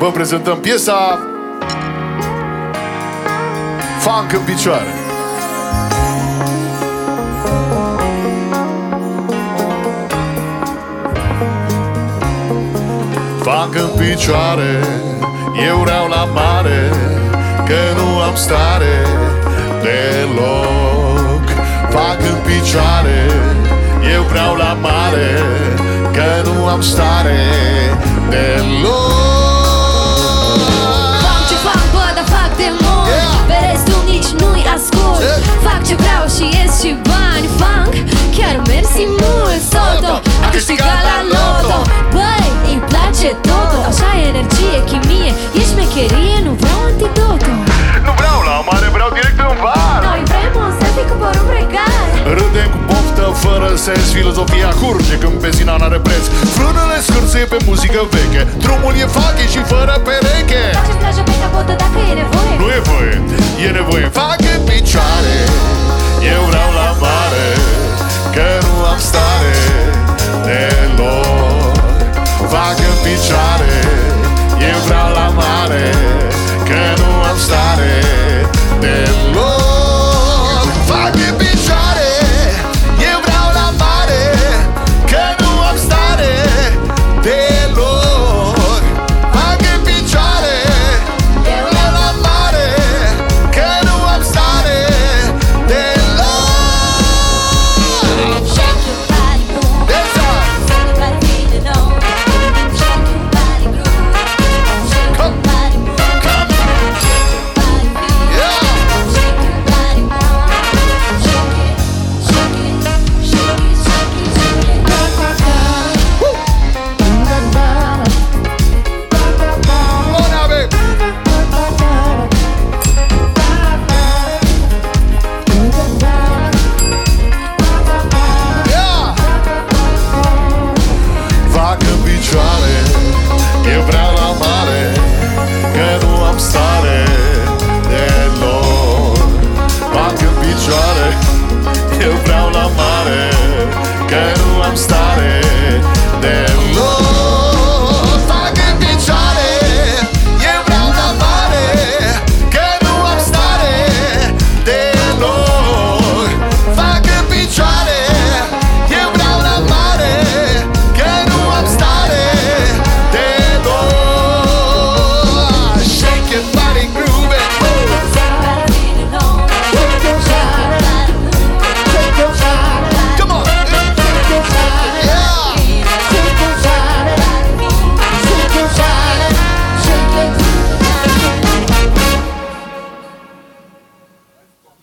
Vă prezentăm piesa Funk în picioare. Funk în picioare, eu vreau la mare, că nu am stare deloc. Funk în picioare, eu vreau la mare, că nu am stare deloc. Fac ce fac, bă, dar fac de mult, pe restul nici nu-i ascult. Fac ce vreau și ies și bani. Funk, chiar mersi mult. Soto, a câștigat la loto. Băi, îi place totul. Așa e energie, chimie, e șmecherie, nu vreau antidotul. Nu vreau la mare, vreau direct în var. Noi vrem un selfie cu părul precar. Râdem cu poftă, fără sens, filozofia curge când benzina n-are preț. Frânele scârțâie pe muzică veche, drumul e fache și fără pereche. Faceți plajă pe capotă dacă e nevoie. Nu e voie, e nevoie.